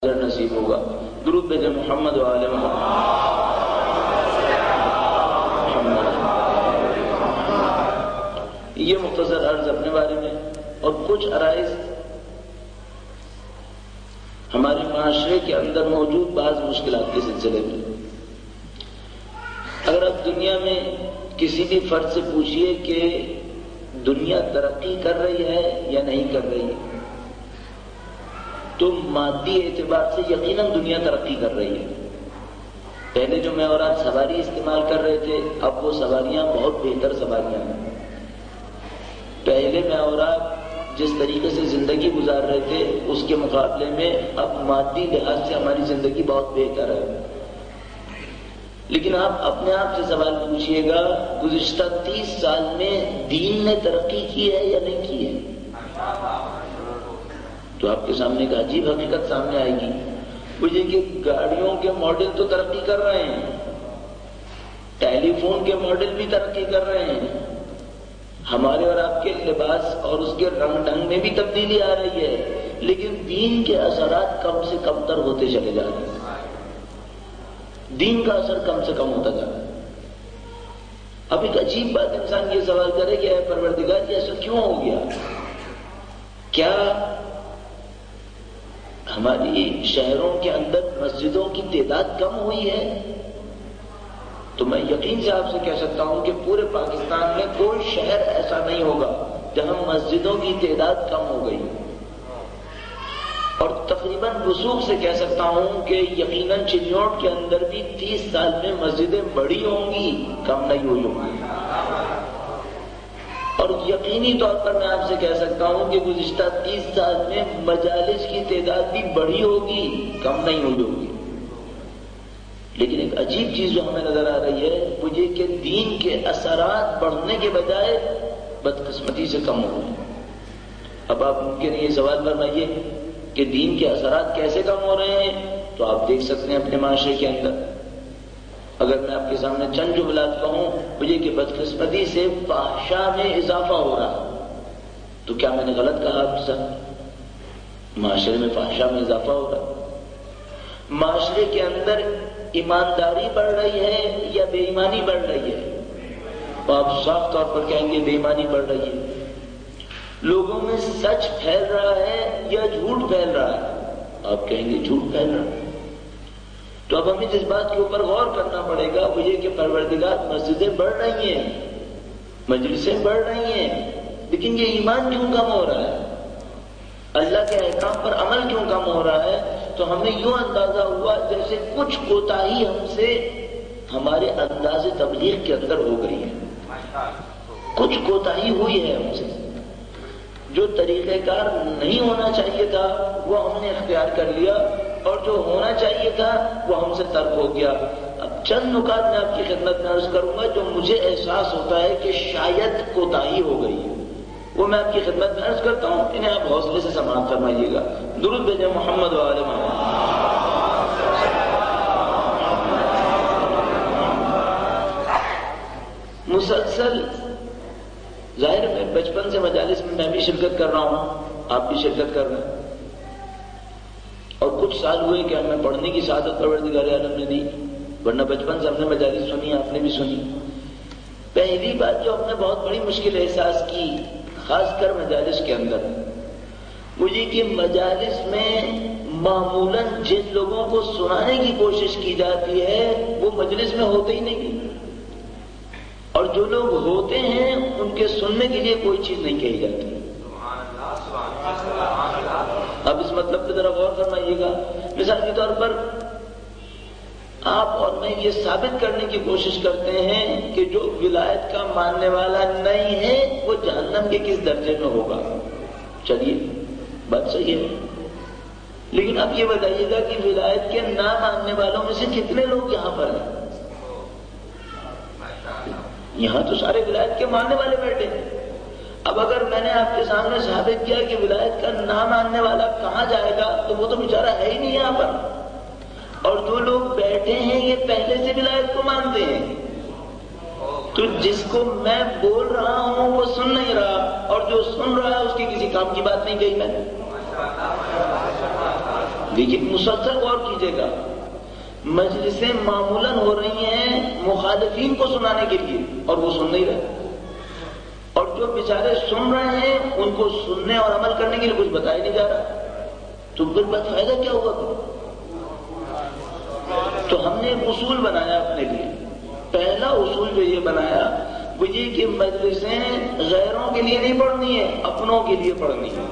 نصیب ہوگا۔ درود بھیجے محمد و آل محمد۔ یہ مختصر عرض اپنے بارے میں اور کچھ عرائض ہمارے معاشرے کے اندر موجود بعض مشکلات کے سلسلے میں۔ اگر آپ دنیا میں کسی بھی فرد سے پوچھئے کہ دنیا ترقی کر رہی ہے یا نہیں کر رہی ہے، تو مادی اعتبار سے یقیناً دنیا ترقی کر رہی ہے۔ پہلے جو میں اور آپ سواری استعمال کر رہے تھے، اب وہ سواریاں بہت بہتر سواریاں ہیں۔ پہلے میں اور آپ جس طریقے سے زندگی گزار رہے تھے اس کے مقابلے میں اب مادی لحاظ سے ہماری زندگی بہت بہتر ہے۔ لیکن آپ اپنے آپ سے سوال پوچھئے گا، گزشتہ 30 سال میں دین نے ترقی کی ہے یا نہیں کی ہے؟ تو آپ کے سامنے ایک عجیب حقیقت سامنے آئے گی، وہ یہ کہ گاڑیوں کے ماڈل تو ترقی کر رہے ہیں، ٹیلی فون کے ماڈل بھی ترقی کر رہے ہیں، ہمارے اور آپ کے لباس اور اس کے رنگ ڈھنگ میں بھی تبدیلی آ رہی ہے، لیکن دین کے اثرات کم سے کم تر ہوتے چلے جا رہے ہیں۔ دین کا اثر کم سے کم ہوتا جا رہا ہے۔ اب ایک عجیب بات انسان یہ سوال کرے کہ اے پروردگار یہ ایسا کیوں ہو گیا؟ کیا ہماری شہروں کے اندر مسجدوں کی تعداد کم ہوئی ہے؟ تو میں یقین سے آپ سے کہہ سکتا ہوں کہ پورے پاکستان میں کوئی شہر ایسا نہیں ہوگا جہاں مسجدوں کی تعداد کم ہو گئی، اور تقریباً وثوق سے کہہ سکتا ہوں کہ یقیناً چنیوٹ کے اندر بھی 30 سال میں مسجدیں بڑی ہوں گی، کم نہیں ہوئی ہوں گی۔ اور یقینی طور پر میں آپ سے کہہ سکتا ہوں کہ گزشتہ 30 سال میں مجالس کی تعداد بھی بڑھی ہوگی، کم نہیں ہوئی ہوگی۔ لیکن ایک عجیب چیز جو ہمیں نظر آ رہی ہے وہ یہ کہ دین کے اثرات بڑھنے کے بجائے بدقسمتی سے کم ہو رہے ہیں۔ اب آپ ممکن یہ سوال فرمائیے کہ دین کے اثرات کیسے کم ہو رہے ہیں؟ تو آپ دیکھ سکتے ہیں اپنے معاشرے کے اندر، اگر میں آپ کے سامنے چند جملات کہوں وہ یہ کہ بدقسمتی سے فحشا میں اضافہ ہو رہا، تو کیا میں نے غلط کہا آپ سے؟ معاشرے میں فحشا میں اضافہ ہو رہا، معاشرے کے اندر ایمانداری بڑھ رہی ہے یا بے ایمانی بڑھ رہی ہے؟ تو آپ صاف طور پر کہیں گے بے ایمانی بڑھ رہی ہے۔ لوگوں میں سچ پھیل رہا ہے یا جھوٹ پھیل رہا ہے؟ آپ کہیں گے جھوٹ پھیل رہا ہے۔ تو اب ہمیں جس بات کے اوپر غور کرنا پڑے گا وہ یہ کہ پروردگار مسجدیں بڑھ رہی ہیں، مجلسیں بڑھ رہی ہیں، لیکن یہ ایمان کیوں کم ہو رہا ہے؟ اللہ کے احکام پر عمل کیوں کم ہو رہا ہے؟ تو ہمیں یوں اندازہ ہوا جیسے کچھ کوتاہی ہم سے ہمارے انداز تبلیغ کے اندر ہو گئی ہے، کچھ کوتاہی ہوئی ہے ہم سے، جو طریقہ کار نہیں ہونا چاہیے تھا وہ ہم نے اختیار کر لیا، اور جو ہونا چاہیے تھا وہ ہم سے ترک ہو گیا۔ اب چند نکات میں آپ کی خدمت میں عرض کروں گا جو مجھے احساس ہوتا ہے کہ شاید کوتاہی ہو گئی ہے، وہ میں آپ کی خدمت میں عرض کرتا ہوں، انہیں آپ حوصلے سے سماعت فرمائیے گا۔ درود بھیجیں محمد و آل محمد۔ مسلسل ظاہر میں بچپن سے مجالس میں بھی شرکت کر رہا ہوں، آپ بھی شرکت کر رہے ہیں، اور کچھ سال ہوئے کہ ہمیں پڑھنے کی سعادت پروردگار عالم نے دی، ورنہ بچپن سے ہم نے مجالس سنی، آپ نے بھی سنی۔ پہلی بات جو ہم نے بہت بڑی مشکل احساس کی خاص کر مجالس کے اندر وہ یہ کہ مجالس میں معمولاً جن لوگوں کو سنانے کی کوشش کی جاتی ہے وہ مجلس میں ہوتے ہی نہیں، اور جو لوگ ہوتے ہیں ان کے سننے کے لیے کوئی چیز نہیں کہی جاتی۔ اب اس مطلب پہ ذرا غور فرمائیے گا۔ مثال کے طور پر آپ اور میں یہ ثابت کرنے کی کوشش کرتے ہیں کہ جو ولایت کا ماننے والا نہیں ہے وہ جہنم کے کس درجے میں ہوگا۔ چلیے بات صحیح ہے، لیکن اب یہ بتائیے گا کہ ولایت کے نہ ماننے والوں میں سے کتنے لوگ یہاں پر ہیں؟ یہاں تو سارے ولایت کے ماننے والے بیٹھے ہیں۔ اب اگر میں نے آپ کے سامنے ثابت کیا کہ ولایت کا نہ ماننے والا کہاں جائے گا تو وہ تو بیچارہ ہے ہی نہیں یہاں پر، اور جو لوگ بیٹھے ہیں یہ پہلے سے ولایت کو مانتے ہیں، تو جس کو میں بول رہا ہوں وہ سن نہیں رہا، اور جو سن رہا ہے اس کی کسی کام کی بات نہیں کہی میں نے۔ لیکن مسلسل غور کیجیے گا، مجلسیں معمولاً ہو رہی ہیں مخالفین کو سنانے کے لیے اور وہ سن نہیں رہے، اور جو بیچارے سن رہے ہیں ان کو سننے اور عمل کرنے کے لیے کچھ بتایا نہیں جا رہا، تو پھر بات فائدہ کیا ہوا؟ تو ہم نے ایک اصول بنایا اپنے لیے. پہلا اصول جو یہ بنایا وہ یہ کہ مجلسیں غیروں کے لیے نہیں پڑھنی ہے، اپنوں کے لیے پڑھنی ہے.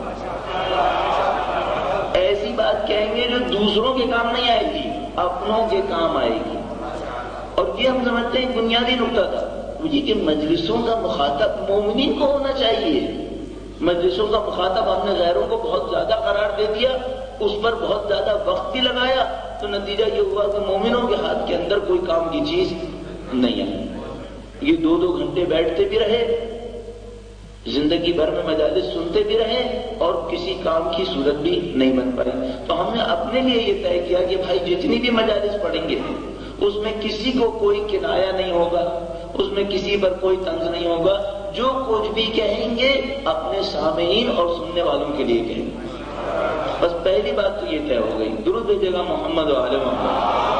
ایسی بات کہیں گے جو دوسروں کے کام نہیں آئے گی، اپنوں کے کام آئے گی. اور یہ ہم سمجھتے ہیں بنیادی نقطہ تھا وہ یہ کہ مجلسوں کا مخاطب مومنین کو ہونا چاہیے. مجلسوں کا مخاطب ہم نے غیروں کو بہت زیادہ قرار دے دیا، اس پر بہت زیادہ وقت بھی لگایا، تو نتیجہ یہ ہوا کہ مومنوں کے ہاتھ کے اندر کوئی کام کی چیز نہیں آئی. یہ 2 گھنٹے بیٹھتے بھی رہے، زندگی بھر میں مجالس سنتے بھی رہے اور کسی کام کی صورت بھی نہیں بن پائی. تو ہم نے اپنے لیے یہ طے کیا کہ بھائی جتنی بھی مجالس پڑھیں گے اس میں کسی کو کوئی کنایا نہیں ہوگا، اس میں کسی پر کوئی طنز نہیں ہوگا. جو کچھ بھی کہیں گے اپنے سامعین اور سننے والوں کے لیے کہیں گے. بس پہلی بات تو یہ طے ہو گئی. درود بھیجے گا محمد و آل محمد.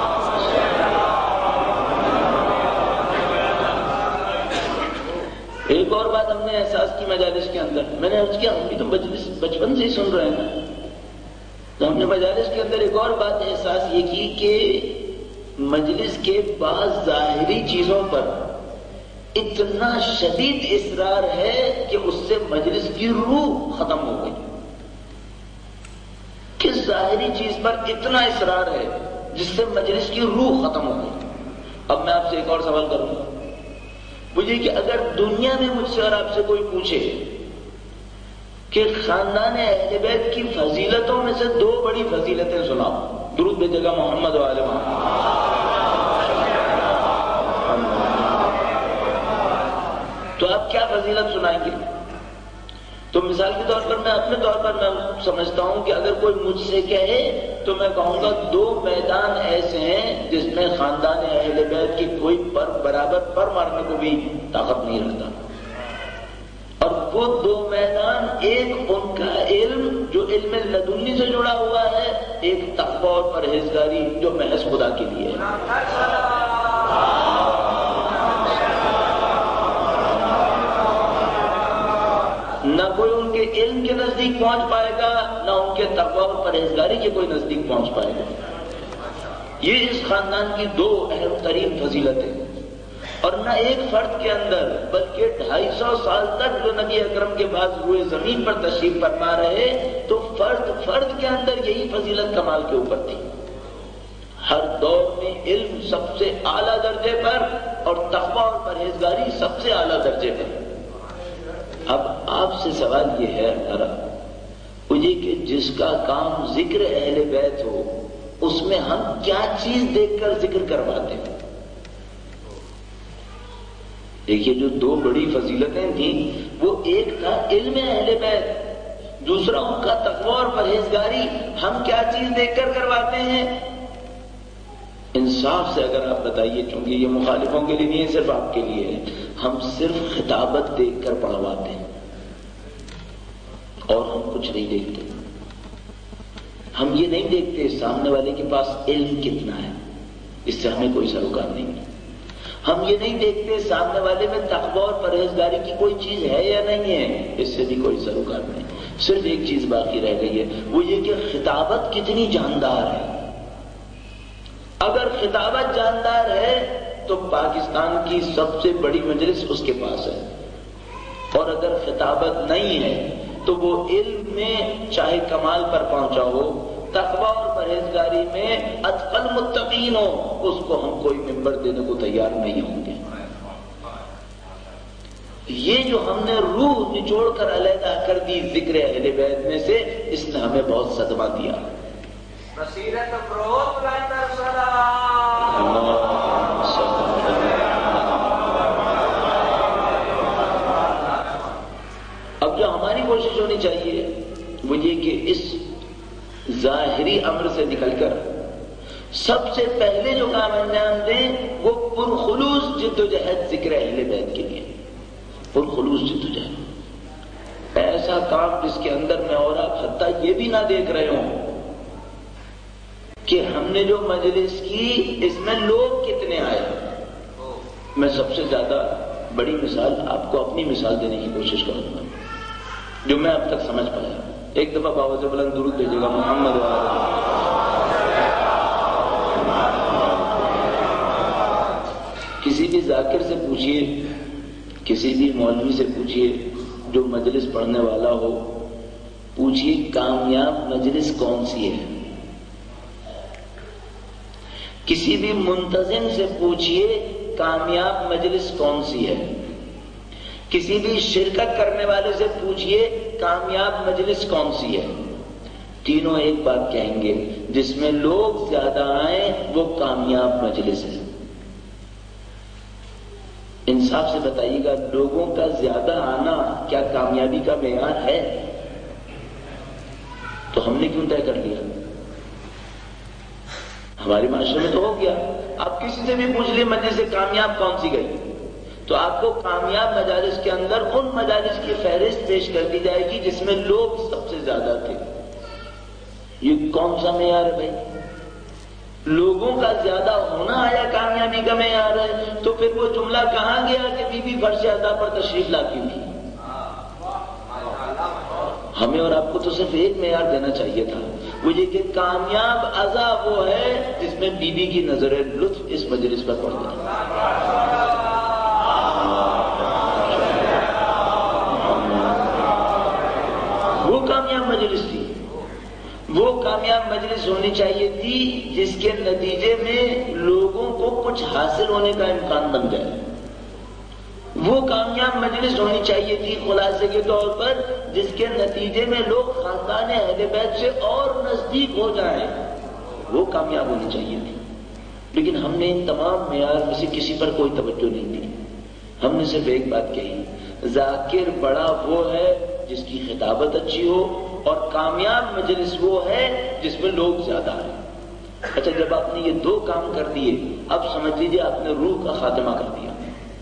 ایک اور بات ہم نے احساس کی مجالس کے اندر، میں نے عرض کیا ہم بھی تو مجلس بچپن سے ہی سن رہے ہیں، تو ہم نے مجالس کے اندر ایک اور بات احساس یہ کی کہ مجلس کے بعض ظاہری چیزوں پر اتنا شدید اصرار ہے کہ اس سے مجلس کی روح ختم ہو گئی. کس ظاہری چیز پر اتنا اصرار ہے جس سے مجلس کی روح ختم ہو گئی؟ اب میں آپ سے ایک اور سوال کروں گا، مجھے کہ اگر دنیا میں مجھ سے اور آپ سے کوئی پوچھے کہ خاندان اہل بیت کی فضیلتوں میں سے 2 بڑی فضیلتیں سناؤ، درود بھیجے گا محمد و آل محمد، تو آپ کیا فضیلت سنائیں گے؟ تو مثال کے طور پر میں اپنے طور پر میں سمجھتا ہوں کہ اگر کوئی مجھ سے کہے تو میں کہوں گا 2 میدان ایسے ہیں جس میں خاندان اہل بیت کی کوئی برابر پر مارنے کو بھی طاقت نہیں رکھتا. اور وہ 2 میدان، ایک ان کا علم جو علم لدنی سے جڑا ہوا ہے، ایک تقوی اور پرہیزگاری جو محض خدا کے لیے ہے. نہ کوئی ان کے علم کے نزدیک پہنچ پائے گا، نہ ان کے تقوی اور پرہیزگاری کے کوئی نزدیک پہنچ پائے گا. یہ اس خاندان کی 2 اہم ترین فضیلتیں، اور نہ ایک فرد کے اندر بلکہ 250 سال تک جو نبی اکرم کے بعد روئے زمین پر تشریف فرما رہے تو فرد کے اندر یہی فضیلت کمال کے اوپر تھی. ہر دور میں علم سب سے اعلیٰ درجے پر اور تقوی اور پرہیزگاری سب سے اعلیٰ درجے پر. اب آپ سے سوال یہ ہے ہمارا مجھے کہ جس کا کام ذکر اہل بیت ہو اس میں ہم کیا چیز دیکھ کر ذکر کرواتے ہیں؟ دیکھیے جو 2 بڑی فضیلتیں تھیں وہ ایک تھا علم اہل بیت، دوسرا ان کا تقوی اور پرہیزگاری. ہم کیا چیز دیکھ کر کرواتے ہیں؟ انصاف سے اگر آپ بتائیے، چونکہ یہ مخالفوں کے لیے نہیں ہے، صرف آپ کے لیے ہے، ہم صرف خطابت دیکھ کر پڑھواتے ہیں اور ہم کچھ نہیں دیکھتے. ہم یہ نہیں دیکھتے سامنے والے کے پاس علم کتنا ہے، اس سے ہمیں کوئی سروکار نہیں. ہم یہ نہیں دیکھتے سامنے والے میں تقوی اور پرہیزگاری کی کوئی چیز ہے یا نہیں ہے، اس سے بھی کوئی سروکار نہیں. صرف ایک چیز باقی رہ گئی ہے، وہ یہ کہ خطابت کتنی جاندار ہے. اگر خطابت جاندار ہے تو پاکستان کی سب سے بڑی مجلس اس کے پاس ہے، اور اگر خطابت نہیں ہے تو وہ علم میں چاہے کمال پر پہنچا ہو، تقوی اور پرہیزگاری میں اتقل متقین ہو، اس کو ہم کوئی ممبر دینے کو تیار نہیں ہوں گے. یہ جو ہم نے روح نچوڑ کر علیحدہ کر دی ذکر اہل بیت میں سے، اس نے ہمیں بہت صدمہ دیا. اب جو ہماری کوشش ہونی چاہیے وہ یہ کہ اس ظاہری امر سے نکل کر سب سے پہلے جو کام انجام دیں وہ پرخلوص جدوجہد ذکر اہل بیت کے لیے. پرخلوص جدوجہد، ایسا کام جس کے اندر میں اور آپ حتیٰ یہ بھی نہ دیکھ رہے ہوں کہ ہم نے جو مجلس کی اس میں لوگ کتنے آئے. میں سب سے زیادہ بڑی مثال آپ کو اپنی مثال دینے کی کوشش کروں گا جو میں اب تک سمجھ پایا. ایک دفعہ باوجہ بلند درود بھیجے گا محمد کسی بھی ذاکر سے پوچھئے، کسی بھی مولوی سے پوچھئے جو مجلس پڑھنے والا ہو، پوچھئے کامیاب مجلس کون سی ہے. کسی بھی منتظم سے پوچھئے کامیاب مجلس کون سی ہے. کسی بھی شرکت کرنے والے سے پوچھئے کامیاب مجلس کون سی ہے. تینوں ایک بات کہیں گے، جس میں لوگ زیادہ آئیں وہ کامیاب مجلس ہے. انصاف سے بتائیے گا، لوگوں کا زیادہ آنا کیا کامیابی کا معیار ہے؟ تو ہم نے کیوں طے کر لیا؟ ہمارے معاشرے میں تو ہو گیا. آپ کسی سے بھی پوچھ لیں مجلس سے کامیاب کون سی گئی، تو آپ کو کامیاب مجالس کے اندر ان مجالس کی فہرست پیش کر دی جائے گی جس میں لوگ سب سے زیادہ تھے. یہ کون سا معیار ہے بھائی؟ لوگوں کا زیادہ ہونا آیا کامیابی کا معیار ہے؟ تو پھر وہ جملہ کہاں گیا کہ بی بی فرش عطا پر تشریف لاتی تھی؟ ہمیں اور آپ کو تو صرف ایک معیار دینا چاہیے تھا، وہ یہ کہ کامیاب اعضا وہ ہے جس میں بی بی کی نظر لطف اس مجلس پر پڑ گئی. وہ کامیاب مجلس تھی. وہ کامیاب مجلس ہونی چاہیے تھی جس کے نتیجے میں لوگوں کو کچھ حاصل ہونے کا امکان بن جائے. وہ کامیاب مجلس ہونی چاہیے تھی خلاصے کے طور پر جس کے نتیجے میں لوگ خاندان اہل بیت سے اور نزدیک ہو جائیں. وہ کامیاب ہونی چاہیے تھی. لیکن ہم نے ان تمام معیار میں سے کسی پر کوئی توجہ نہیں دی. ہم نے صرف ایک بات کہی، ذاکر بڑا وہ ہے جس کی خطابت اچھی ہو، اور کامیاب مجلس وہ ہے جس میں لوگ زیادہ ہیں. اچھا، جب آپ نے یہ دو کام کر دیے، اب سمجھ لیجیے آپ نے روح کا خاتمہ کر دیا.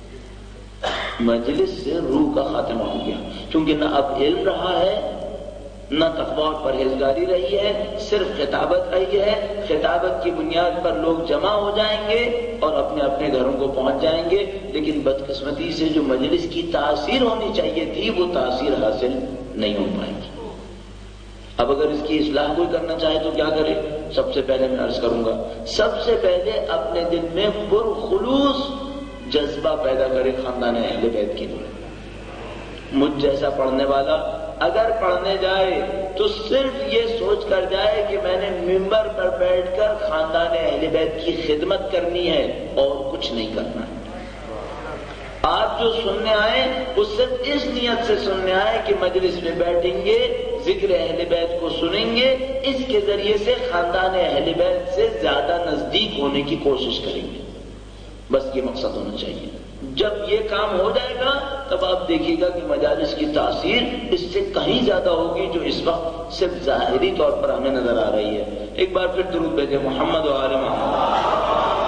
مجلس سے روح کا خاتمہ ہو گیا، کیونکہ نہ اب علم رہا ہے، نہ تقویٰ اور پرہیزگاری رہی ہے، صرف خطابت رہی ہے. خطابت کی بنیاد پر لوگ جمع ہو جائیں گے اور اپنے اپنے گھروں کو پہنچ جائیں گے. لیکن بدقسمتی سے جو مجلس کی تاثیر ہونی چاہیے تھی وہ تاثیر حاصل نہیں ہو پائے گی. اب اگر اس کی اصلاح کوئی کرنا چاہے تو کیا کرے؟ سب سے پہلے میں عرض کروں گا، سب سے پہلے اپنے دل میں پرخلوص جذبہ پیدا کرے خاندان اہل بیت کے لیے. مجھ جیسا پڑھنے والا اگر پڑھنے جائے تو صرف یہ سوچ کر جائے کہ میں نے ممبر پر بیٹھ کر خاندان اہل بیت کی خدمت کرنی ہے اور کچھ نہیں کرنا ہے. آپ جو سننے آئے وہ صرف اس نیت سے سننے آئے کہ مجلس میں بیٹھیں گے، ذکر اہل بیت کو سنیں گے، اس کے ذریعے سے خاندان اہل بیت سے زیادہ نزدیک ہونے کی کوشش کریں گے. بس یہ مقصد ہونا چاہیے. جب یہ کام ہو جائے گا تب آپ دیکھیے گا کہ مجالس کی تاثیر اس سے کہیں زیادہ ہوگی جو اس وقت صرف ظاہری طور پر ہمیں نظر آ رہی ہے. ایک بار پھر درود بھیجے محمد و آل محمد.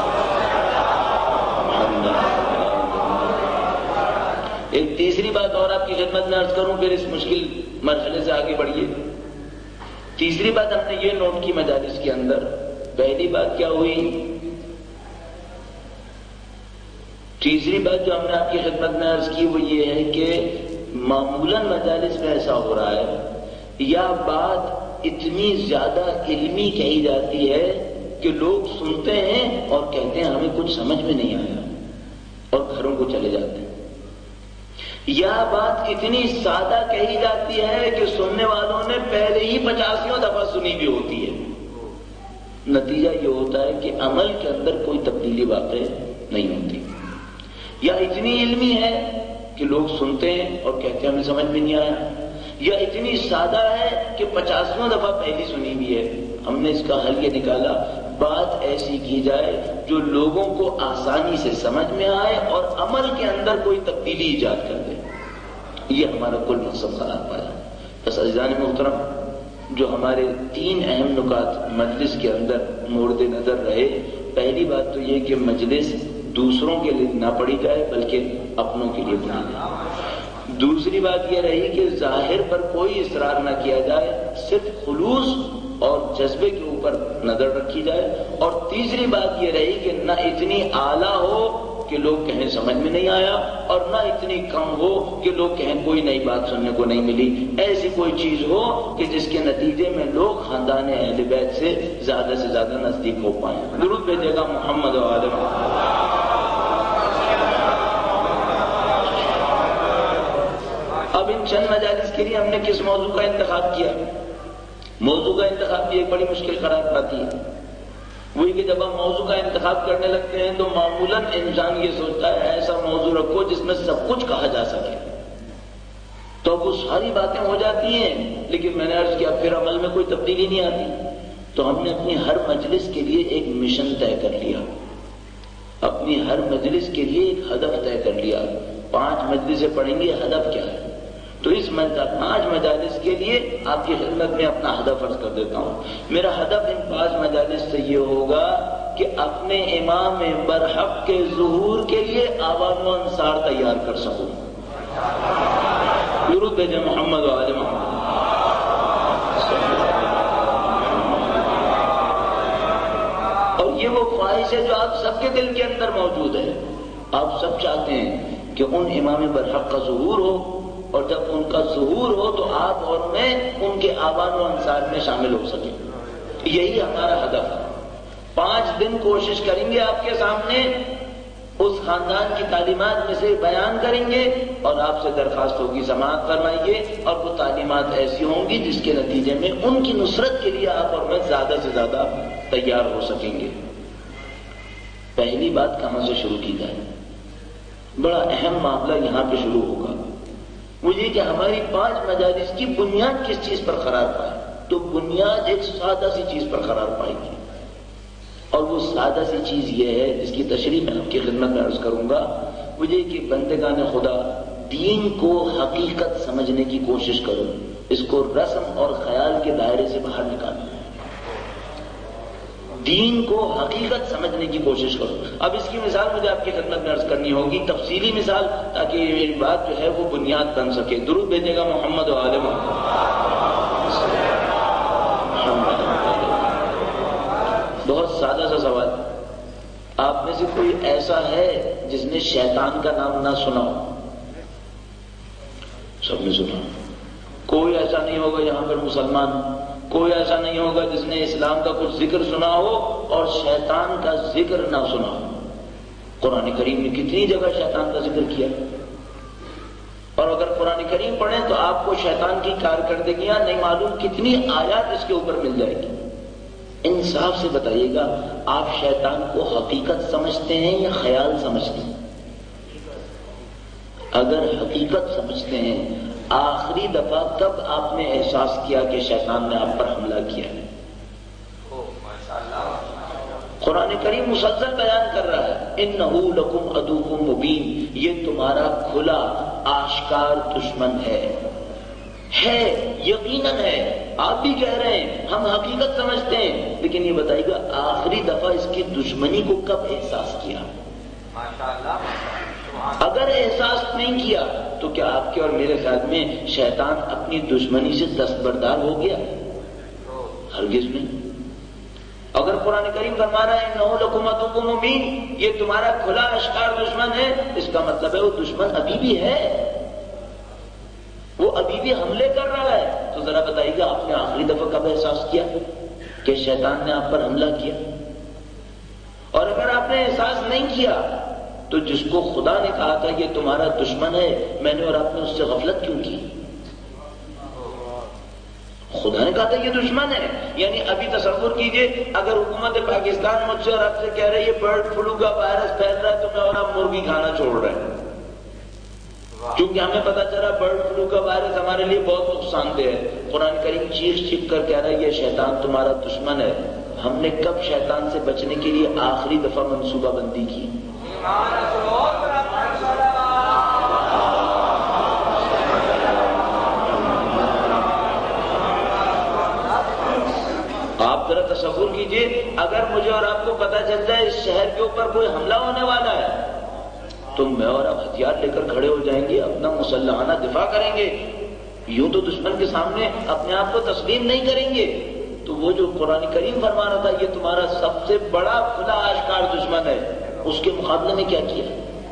ایک تیسری بات اور آپ کی خدمت میں عرض کروں، پھر اس مشکل مرحلے سے آگے بڑھیے. تیسری بات ہم نے یہ نوٹ کی مجالس کے اندر، پہلی بات کیا ہوئی؟ تیسری بات جو ہم نے آپ کی خدمت میں عرض کی وہ یہ ہے کہ معمولاً مجالس میں ایسا ہو رہا ہے، یا بات اتنی زیادہ علمی کہی جاتی ہے کہ لوگ سنتے ہیں اور کہتے ہیں ہمیں کچھ سمجھ میں نہیں آیا اور گھروں کو چلے جاتے ہیں، یا بات اتنی سادہ کہی جاتی ہے کہ سننے والوں نے پہلے ہی 50 دفعہ سنی بھی ہوتی ہے. نتیجہ یہ ہوتا ہے کہ عمل کے اندر کوئی تبدیلی واقع نہیں ہوتی. یا اتنی علمی ہے کہ لوگ سنتے ہیں اور کہتے ہیں ہمیں سمجھ میں نہیں آیا، یا اتنی سادہ ہے کہ 50 دفعہ پہلی سنی بھی ہے. ہم نے اس کا حل یہ نکالا، بات ایسی کی جائے جو لوگوں کو آسانی سے سمجھ میں آئے اور عمل کے اندر کوئی تبدیلی ایجاد کر دے. یہ ہمارا کل مقصد قرار پایا. بس عزیزان محترم، جو ہمارے 3 اہم نکات مجلس کے اندر مورد نظر رہے، پہلی بات تو یہ کہ مجلس دوسروں کے لیے نہ پڑھی جائے بلکہ اپنوں کے لیے پڑھی جائے. دوسری بات یہ رہی کہ ظاہر پر کوئی اصرار نہ کیا جائے، صرف خلوص اور جذبے کے اوپر اوپر نظر رکھی جائے، اور تیسری بات یہ رہی کہ نہ اتنی اعلیٰ ہو کہ لوگ کہیں سمجھ میں نہیں آیا، اور نہ اتنی کم ہو کہ لوگ کہیں کوئی نئی بات سننے کو نہیں ملی. ایسی کوئی چیز ہو کہ جس کے نتیجے میں لوگ خاندان اہل بیت سے زیادہ نزدیک ہو پائیں. درود بھیجے گا محمد و آل محمد. اب ان چند مجالس کے لیے ہم نے کس موضوع کا انتخاب کیا؟ موضوع کا انتخاب بھی ایک بڑی مشکل قرار پاتی ہے. وہی کہ جب ہم موضوع کا انتخاب کرنے لگتے ہیں تو معمولاً انسان یہ سوچتا ہے ایسا موضوع رکھو جس میں سب کچھ کہا جا سکے، تو وہ ساری باتیں ہو جاتی ہیں، لیکن میں نے عرض کیا پھر عمل میں کوئی تبدیلی نہیں آتی. تو ہم نے اپنی ہر مجلس کے لیے ایک مشن طے کر لیا، اپنی ہر مجلس کے لیے ایک ہدف طے کر لیا. 5 مجلسیں پڑھیں گے، ہدف کیا ہے؟ تو اس 5 مجالس کے لیے آپ کی خدمت میں اپنا ہدف عرض کر دیتا ہوں. میرا ہدف ان 5 مجالس سے یہ ہوگا کہ اپنے امام برحق کے ظہور کے لیے آوان و انصار تیار کر سکوں. درود بھیجیں محمد و آل محمد. اور یہ وہ خواہش ہے جو آپ سب کے دل کے اندر موجود ہے. آپ سب چاہتے ہیں کہ ان امام برحق کا ظہور ہو، اور جب ان کا ظہور ہو تو آپ اور میں ان کے آوان و انصار میں شامل ہو سکیں. یہی ہمارا ہدف ہے. 5 دن کوشش کریں گے آپ کے سامنے اس خاندان کی تعلیمات میں سے بیان کریں گے، اور آپ سے درخواست ہوگی سماعت فرمائیے، اور وہ تعلیمات ایسی ہوں گی جس کے نتیجے میں ان کی نصرت کے لیے آپ اور میں زیادہ سے زیادہ تیار ہو سکیں گے. پہلی بات کہاں سے شروع کی جائے؟ بڑا اہم معاملہ یہاں پہ شروع ہوگا. وہ یہ کہ ہماری 5 مجالس کی بنیاد کس چیز پر قرار پائے. تو بنیاد ایک سادہ سی چیز پر قرار پائے گی، اور وہ سادہ سی چیز یہ ہے جس کی تشریح میں آپ کی خدمت میں عرض کروں گا. وہ یہ کہ بندگان خدا دین کو حقیقت سمجھنے کی کوشش کرو، اس کو رسم اور خیال کے دائرے سے باہر نکالو. دین کو حقیقت سمجھنے کی کوشش کرو. اب اس کی مثال مجھے آپ کی خدمت میں عرض کرنی ہوگی، تفصیلی مثال، تاکہ یہ بات جو ہے وہ بنیاد بن سکے. درود بھیجے گا محمد و آل محمد. بہت سادہ سا سوال. آپ میں سے کوئی ایسا ہے جس نے شیطان کا نام نہ سنا ہو؟ سب نے سنا. کوئی ایسا نہیں ہوگا یہاں پر مسلمان، کوئی ایسا نہیں ہوگا جس نے اسلام کا کچھ ذکر سنا ہو اور شیطان کا ذکر نہ سنا ہو. قرآن کریم نے کتنی جگہ شیطان کا ذکر کیا، اور اگر قرآن کریم پڑھیں تو آپ کو شیطان کی کارکردگیاں نہیں معلوم کتنی آیات اس کے اوپر مل جائے گی. انصاف سے بتائیے گا، آپ شیطان کو حقیقت سمجھتے ہیں یا خیال سمجھتے ہیں؟ اگر حقیقت سمجھتے ہیں، آخری دفعہ کب آپ نے احساس کیا کہ شیطان نے آپ پر حملہ کیا؟ قرآن کریم مسلسل بیان کر رہا ہے انہو لکم عدو مبین، یہ تمہارا کھلا آشکار دشمن ہے. یقیناً ہے. آپ بھی کہہ رہے ہیں ہم حقیقت سمجھتے ہیں، لیکن یہ بتائیے گا آخری دفعہ اس کی دشمنی کو کب احساس کیا؟ اگر احساس نہیں کیا تو کیا آپ کے اور میرے خیال میں شیطان اپنی دشمنی سے دستبردار ہو گیا؟ ہرگز نہیں. اگر قرآن کریم فرما رہا ہے انہو لکم عدو مبین، یہ تمہارا کھلا اشکار دشمن ہے، اس کا مطلب ہے وہ دشمن ابھی بھی ہے، وہ ابھی بھی حملے کر رہا ہے. تو ذرا بتائیے گا آپ نے آخری دفعہ کب احساس کیا کہ شیطان نے آپ پر حملہ کیا؟ اور اگر آپ نے احساس نہیں کیا تو جس کو خدا نے کہا تھا یہ تمہارا دشمن ہے، میں نے اور آپ نے اس سے غفلت کیوں کی؟ خدا نے کہا تھا یہ دشمن ہے. یعنی ابھی تصور کیجئے اگر حکومت پاکستان مجھ سے اور آپ سے کہہ رہے یہ برڈ فلو کا وائرس پھیل رہا ہے تو میں اور آپ مرغی کھانا چھوڑ رہے ہیں، کیونکہ ہمیں پتا چلا برڈ فلو کا وائرس ہمارے لیے بہت نقصان دہ ہے. قرآن کریم چیخ چیخ کر کہہ رہا ہے یہ شیطان تمہارا دشمن ہے. ہم نے کب شیطان سے بچنے کے لیے آخری دفعہ منصوبہ بندی کی؟ آپ ذرا تصور کیجئے اگر مجھے اور آپ کو پتا چل جائے اس شہر کے اوپر کوئی حملہ ہونے والا ہے تو میں اور آپ ہتھیار لے کر کھڑے ہو جائیں گے، اپنا مسلحانہ دفاع کریں گے. یوں تو دشمن کے سامنے اپنے آپ کو تسلیم نہیں کریں گے. تو وہ جو قرآن کریم فرما رہا تھا یہ تمہارا سب سے بڑا کھلا آشکار دشمن ہے، اس کے مقابلے میں کیا کیا؟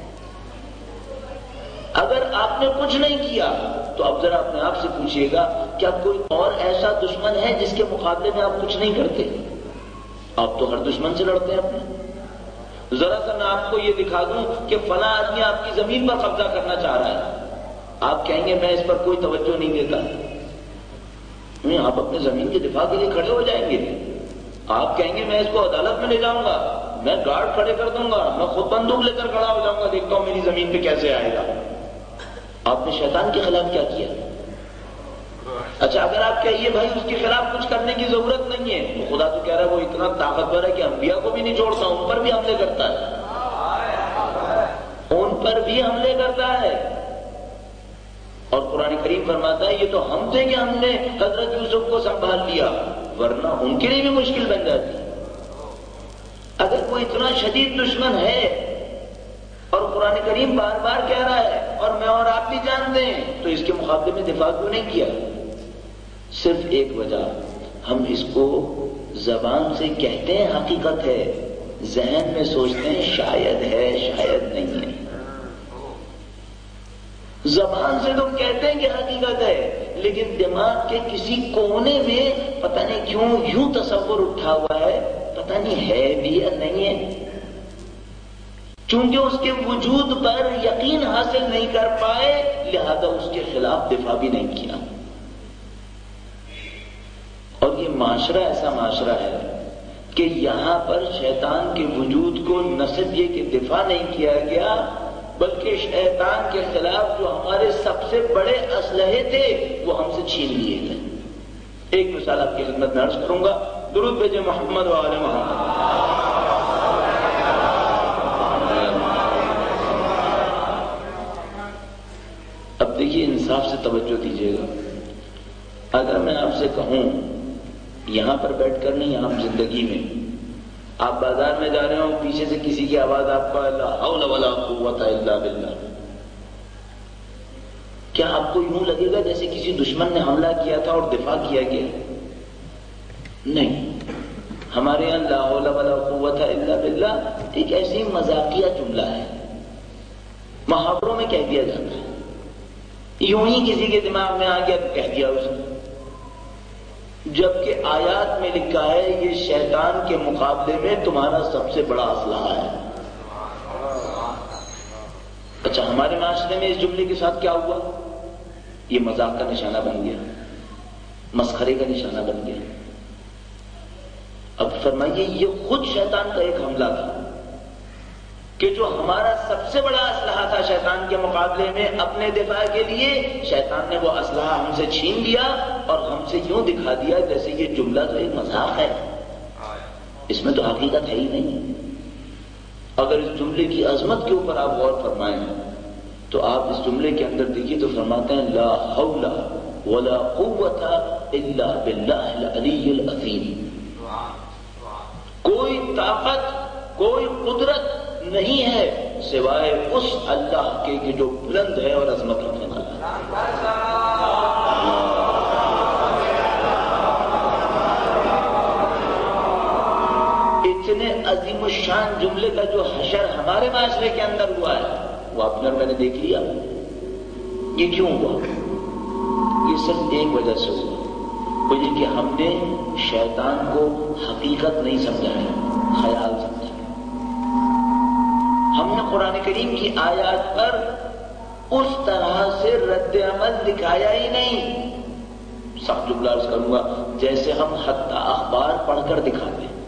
اگر آپ نے کچھ نہیں کیا تو اب ذرا اپنے آپ سے پوچھئے گا کیا کوئی اور ایسا دشمن ہے جس کے مقابلے میں آپ کچھ نہیں کرتے؟ آپ تو ہر دشمن سے لڑتے ہیں اپنے۔ ذرا سا میں آپ کو یہ دکھا دوں کہ فلاں آدمی آپ کی زمین پر قبضہ کرنا چاہ رہا ہے، آپ کہیں گے میں اس پر کوئی توجہ نہیں دیتا، نہیں، آپ اپنے زمین کے دفاع کے لیے کھڑے ہو جائیں گے۔ آپ کہیں گے میں اس کو عدالت میں لے جاؤں گا، میں گارڈ کھڑے کر دوں گا، میں خود بندوق لے کر کھڑا ہو جاؤں گا، دیکھتا ہوں میری زمین پہ کیسے آئے گا۔ آپ نے شیطان کے خلاف کیا کیا؟ اچھا اگر آپ کہیے بھائی اس کے خلاف کچھ کرنے کی ضرورت نہیں ہے، تو خدا تو کہہ رہا ہے وہ اتنا طاقتور ہے کہ انبیاء کو بھی نہیں چھوڑتا، ان پر بھی حملے کرتا ہے، ان پر بھی حملے کرتا ہے۔ اور قرآن کریم فرماتا ہے یہ تو ہم تھے کہ ہم نے حضرت یوسف کو سنبھال لیا، ورنہ ان کے لیے بھی مشکل بن جاتی۔ اگر کوئی اتنا شدید دشمن ہے اور قرآن کریم بار بار کہہ رہا ہے اور میں اور آپ بھی جانتے ہیں، تو اس کے مقابلے میں دفاع کیوں نہیں کیا؟ صرف ایک وجہ، ہم اس کو زبان سے کہتے ہیں حقیقت ہے، ذہن میں سوچتے ہیں شاید ہے شاید نہیں ہے۔ زبان سے تو کہتے ہیں کہ حقیقت ہے، لیکن دماغ کے کسی کونے میں پتہ نہیں کیوں یوں تصور اٹھا ہوا ہے، پتہ نہیں ہے بھی یا نہیں ہے۔ چونکہ اس کے وجود پر یقین حاصل نہیں کر پائے، لہذا اس کے خلاف دفاع بھی نہیں کیا۔ اور یہ معاشرہ ایسا معاشرہ ہے کہ یہاں پر شیطان کے وجود کو نہ صرف یہ کہ دفاع نہیں کیا گیا، بلکہ شیطان کے خلاف جو ہمارے سب سے بڑے اسلحے تھے وہ ہم سے چھین لیے گئے۔ ایک مثال آپ کی خدمت میں عرض کروں گا، درود بھیجے محمد و آل محمد۔ اب دیکھیے انصاف سے توجہ دیجیے گا، اگر میں آپ سے کہوں یہاں پر بیٹھ کر نہیں، عام زندگی میں آپ بازار میں جا رہے ہو، پیچھے سے کسی کی آواز آپ کا لا حول ولا قوت الا باللہ، کیا آپ کو یوں لگے گا جیسے کسی دشمن نے حملہ کیا تھا اور دفاع کیا گیا؟ نہیں، ہمارے یہاں لا حول ولا قوت الا باللہ ایک ایسی مذاقیہ جملہ ہے، محاوروں میں کہہ دیا جاتا ہے، یوں ہی کسی کے دماغ میں آ گیا تو کہہ دیا اس نے، جبکہ آیات میں لکھا ہے یہ شیطان کے مقابلے میں تمہارا سب سے بڑا اسلحہ ہے۔ اچھا ہمارے معاشرے میں اس جملے کے ساتھ کیا ہوا؟ یہ مذاق کا نشانہ بن گیا، مسخرے کا نشانہ بن گیا۔ اب فرمائیے یہ خود شیطان کا ایک حملہ تھا کہ جو ہمارا سب سے بڑا اسلحہ تھا شیطان کے مقابلے میں اپنے دفاع کے لیے، شیطان نے وہ اسلحہ ہم سے چھین لیا اور ہم سے یوں دکھا دیا جیسے یہ جملہ تو ایک مذاق ہے، اس میں تو حقیقت ہے ہی نہیں۔ اگر اس جملے کی عظمت کے اوپر آپ غور فرمائیں تو آپ اس جملے کے اندر دیکھیے تو فرماتے ہیں لا حول ولا قوت الا باللہ العلی العظیم، کوئی طاقت کوئی قدرت نہیں ہے سوائے اس اللہ کے کہ جو بلند ہے اور عظمت رکھنے والا ہے۔ اتنے عظیم الشان جملے کا جو حشر ہمارے معاشرے کے اندر ہوا ہے وہ آپ نے اور میں نے دیکھ لیا۔ یہ کیوں ہوا؟ یہ صرف ایک وجہ سے ہوا، وہ یہ کہ ہم نے شیطان کو حقیقت نہیں سمجھا ہے، خیال سمجھا۔ ہم نے قرآن کریم کی آیات پر اس طرح سے رد عمل دکھایا ہی نہیں۔ سخت جملہ عرض کروں گا، جیسے ہم حتی اخبار پڑھ کر دکھاتے ہیں۔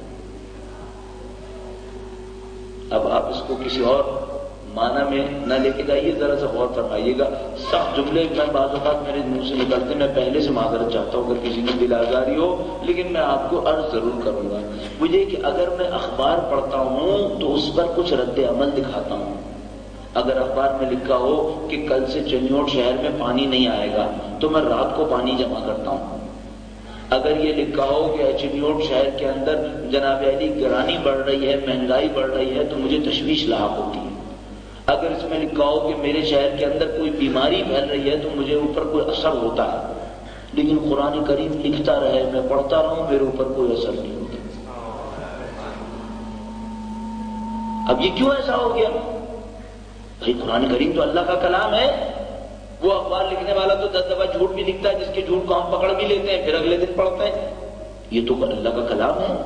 اب آپ اس کو کسی اور معنی میں نہ لے کے جائیے، ذرا سا غور فرمائیے گا۔ سخت جملے میں بعض اوقات میرے منہ سے نکلتے، میں پہلے سے معذرت چاہتا ہوں اگر کسی کو دل آزاری ہو، لیکن میں آپ کو عرض ضرور کروں گا۔ مجھے کہ اگر میں اخبار پڑھتا ہوں تو اس پر کچھ رد عمل دکھاتا ہوں۔ اگر اخبار میں لکھا ہو کہ کل سے چنیوٹ شہر میں پانی نہیں آئے گا تو میں رات کو پانی جمع کرتا ہوں۔ اگر یہ لکھا ہو کہ چنیوٹ شہر کے اندر جناب علی گرانی بڑھ رہی ہے، مہنگائی بڑھ رہی ہے، تو مجھے تشویش لاحق ہوتی ہے۔ اگر اس میں لکھا ہو کہ میرے شہر کے اندر کوئی بیماری پھیل رہی ہے تو مجھے اوپر کوئی اثر ہوتا ہے، لیکن قرآن کریم لکھتا رہے، میں پڑھتا رہوں، میرے اوپر کوئی اثر نہیں ہوتا۔ اب یہ کیوں ایسا ہو گیا؟ بھائی قرآن کریم تو اللہ کا کلام ہے، وہ اخبار لکھنے والا تو 10 دفعہ جھوٹ بھی لکھتا ہے، جس کے جھوٹ کو ہم پکڑ بھی لیتے ہیں پھر اگلے دن پڑھتے ہیں۔ یہ تو اللہ کا کلام ہے،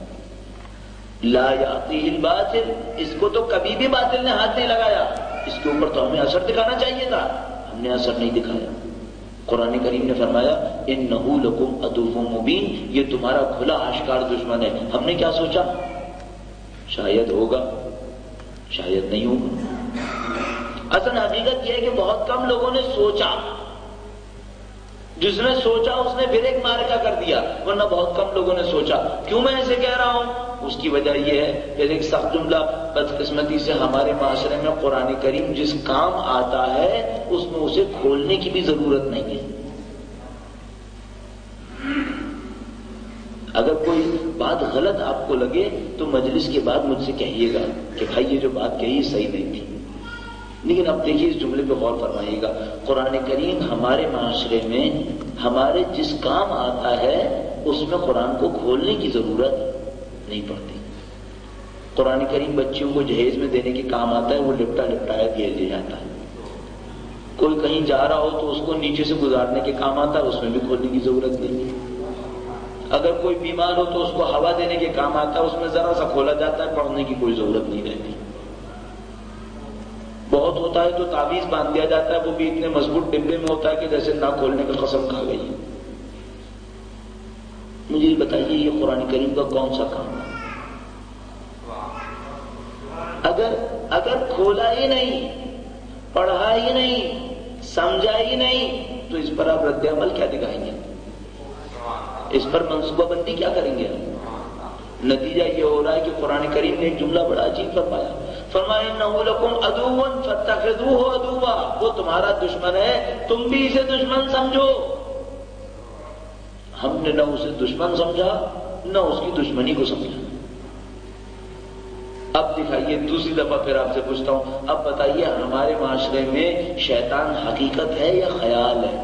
لا یاتیہ الباطل، اس کو تو کبھی بھی باطل نے ہاتھ نہیں لگایا، اس کے اوپر تو ہمیں اثر دکھانا چاہیے تھا، ہم نے اثر نہیں دکھایا۔ قرآن کریم نے فرمایا انہ لکم عدو مبین، یہ تمہارا کھلا آشکار دشمن ہے۔ ہم نے کیا سوچا؟ شاید ہوگا، شاید نہیں ہوگا۔ اصل حقیقت یہ ہے کہ بہت کم لوگوں نے سوچا، جس نے سوچا اس نے پھر ایک مارکا کر دیا، ورنہ بہت کم لوگوں نے سوچا۔ کیوں میں ایسے کہہ رہا ہوں؟ اس کی وجہ یہ ہے، پھر ایک سخت جملہ، بدقسمتی سے ہمارے معاشرے میں قرآن کریم جس کام آتا ہے اس میں اسے کھولنے کی بھی ضرورت نہیں ہے۔ اگر کوئی بات غلط آپ کو لگے تو مجلس کے بعد مجھ سے کہیے گا کہ بھائی یہ جو بات کہی صحیح نہیں تھی، لیکن اب دیکھیے اس جملے پہ غور فرمائیے گا، قرآن کریم ہمارے معاشرے میں ہمارے جس کام آتا ہے اس میں قرآن کو کھولنے کی ضرورت نہیں پڑتی۔ قرآن کریم بچیوں کو جہیز میں دینے کے کام آتا ہے، وہ لپٹا لپٹایا دیا جاتا ہے۔ کوئی کہیں جا رہا ہو تو اس کو نیچے سے گزارنے کے کام آتا ہے، اس میں بھی کھولنے کی ضرورت نہیں ہے۔ اگر کوئی بیمار ہو تو اس کو ہوا دینے کے کام آتا ہے، اس میں ذرا سا کھولا جاتا ہے، پڑھنے کی کوئی ضرورت نہیں رہتی۔ بہت ہوتا ہے تو تعویذ باندھ دیا جاتا ہے، وہ بھی اتنے مضبوط ڈبے میں ہوتا ہے کہ جیسے نہ کھولنے کا قسم کھا گئی ہے۔ مجھے یہ بتائیے یہ قرآن کریم کا کون سا کام ہے؟ اگر کھولا ہی نہیں، پڑھا ہی نہیں، سمجھا ہی نہیں، تو اس پر آپ رد عمل کیا دکھائیں گے؟ اس پر منصوبہ بندی کیا کریں گے؟ نتیجہ یہ ہو رہا ہے کہ قرآن کریم نے ایک جملہ بڑا عجیب فرمایا، فرمایا انہ لکم عدو فاتخذوہ عدوا، وہ تمہارا دشمن ہے، تم بھی اسے دشمن سمجھو۔ ہم نے نہ اسے دشمن سمجھا نہ اس کی دشمنی کو سمجھا۔ اب دکھائیے دوسری دفعہ پھر آپ سے پوچھتا ہوں، اب بتائیے ہمارے معاشرے میں شیطان حقیقت ہے یا خیال ہے؟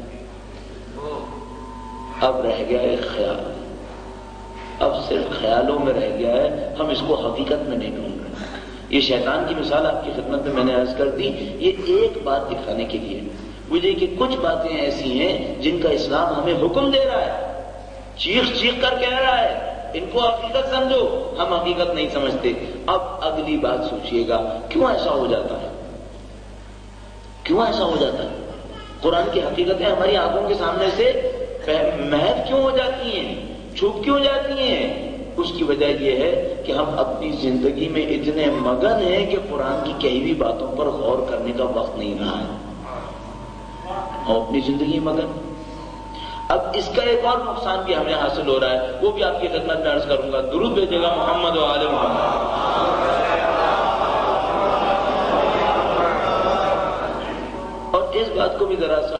اب رہ گیا ہے خیال، اب صرف خیالوں میں رہ گیا ہے، ہم اس کو حقیقت میں نہیں ڈھونڈ رہے۔ یہ شیطان کی مثال آپ کی خدمت میں نے عرض کر دی، یہ ایک بات دکھانے کے لیے مجھے کہ کچھ باتیں ایسی ہیں جن کا اسلام ہمیں حکم دے رہا ہے، چیخ چیخ کر کہہ رہا ہے ان کو حقیقت سمجھو، ہم حقیقت نہیں سمجھتے۔ اب اگلی بات سوچئے گا، کیوں ایسا ہو جاتا ہے؟ کیوں ایسا ہو جاتا ہے؟ قرآن کی حقیقتیں ہماری آنکھوں کے سامنے سے محو کیوں ہو جاتی ہیں، چھپ کیوں جاتی ہیں؟ اس کی وجہ یہ ہے کہ ہم اپنی زندگی میں اتنے مگن ہیں کہ قرآن کی کہی ہوئی باتوں پر غور کرنے کا وقت نہیں رہا ہے، ہم اپنی زندگی مگن۔ اب اس کا ایک اور نقصان بھی ہمیں حاصل ہو رہا ہے، وہ بھی آپ کی خدمت میں عرض کروں گا۔ درود بھیجے گا محمد و آل محمد۔ اور اس بات کو بھی ذرا